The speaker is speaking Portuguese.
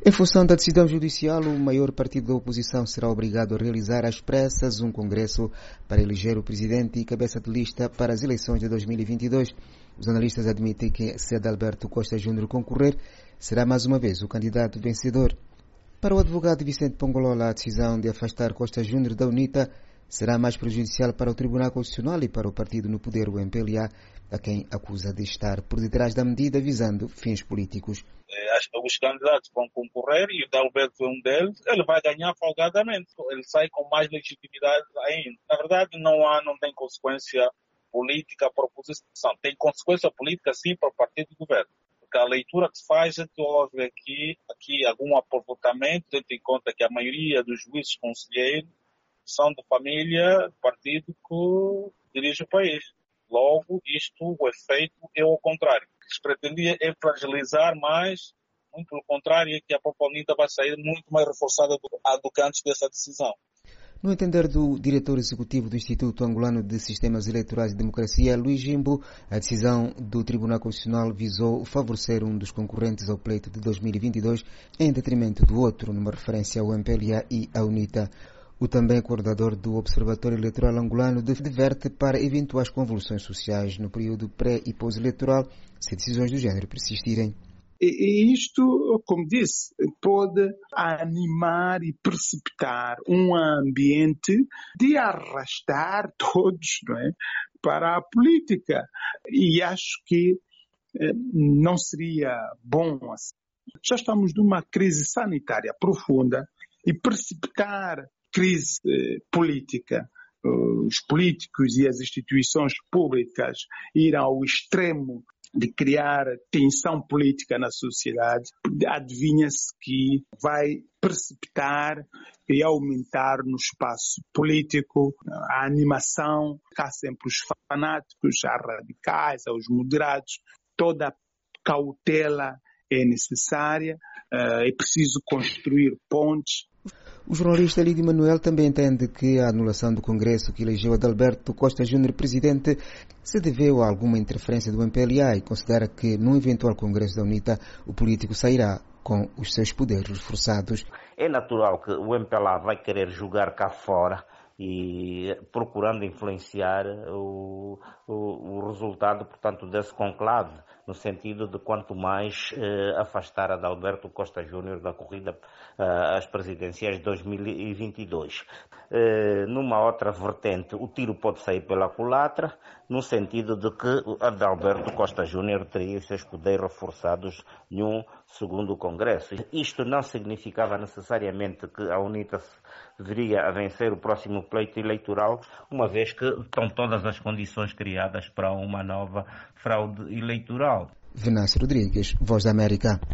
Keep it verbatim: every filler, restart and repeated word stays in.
Em função da decisão judicial, o maior partido da oposição será obrigado a realizar às pressas um congresso para eleger o presidente e cabeça de lista para as eleições de dois mil e vinte e dois. Os analistas admitem que, se Adalberto Costa Júnior concorrer, será mais uma vez o candidato vencedor. Para o advogado Vicente Pongolola, a decisão de afastar Costa Júnior da UNITA será mais prejudicial para o Tribunal Constitucional e para o partido no poder, o M P L A, a quem acusa de estar por detrás da medida visando fins políticos. Os candidatos vão concorrer e o Adalberto é um deles, ele vai ganhar folgadamente, ele sai com mais legitimidade ainda. Na verdade, não há, não tem consequência política para a oposição, tem consequência política sim para o partido do governo. Porque a leitura que se faz é que houve aqui, aqui algum aproveitamento, tendo em conta que a maioria dos juízes conselheiros são de família do partido que dirige o país. Logo, isto, o efeito é o contrário. O que se pretendia é fragilizar mais, muito pelo contrário, é que a própria UNITA vai sair muito mais reforçada do, do que antes dessa decisão. No entender do diretor executivo do Instituto Angolano de Sistemas Eleitorais e Democracia, Luís Jimbo, a decisão do Tribunal Constitucional visou favorecer um dos concorrentes ao pleito de dois mil e vinte e dois em detrimento do outro, numa referência ao M P L A e à UNITA. O também coordenador do Observatório Eleitoral Angolano diverte para eventuais convulsões sociais no período pré- e pós-eleitoral, se decisões do género persistirem. E isto, como disse, pode animar e precipitar um ambiente de arrastar todos, não é, para a política. E acho que eh, não seria bom assim. Já estamos numa crise sanitária profunda e precipitar crise eh, política, os políticos e as instituições públicas ir ao extremo de criar tensão política na sociedade, adivinha-se que vai precipitar e aumentar no espaço político a animação. Há sempre os fanáticos, há radicais, há os moderados. Toda a cautela é necessária, é preciso construir pontes. O jornalista Lídio Manuel também entende que a anulação do Congresso que elegeu Adalberto Costa Júnior presidente se deveu a alguma interferência do M P L A e considera que, num eventual Congresso da UNITA, o político sairá com os seus poderes reforçados. É natural que o M P L A vai querer jogar cá fora e procurando influenciar o, o, o resultado, portanto, desse conclave, no sentido de quanto mais eh, afastar Adalberto Costa Júnior da corrida eh, às presidenciais de dois mil e vinte e dois. Eh, numa outra vertente, o tiro pode sair pela culatra, no sentido de que Adalberto Costa Júnior teria os seus poderes reforçados em um segundo congresso. Isto não significava necessariamente que a UNITA viria a vencer o próximo pleito eleitoral, uma vez que estão todas as condições criadas para uma nova fraude eleitoral. Venâncio Rodrigues, Voz da América.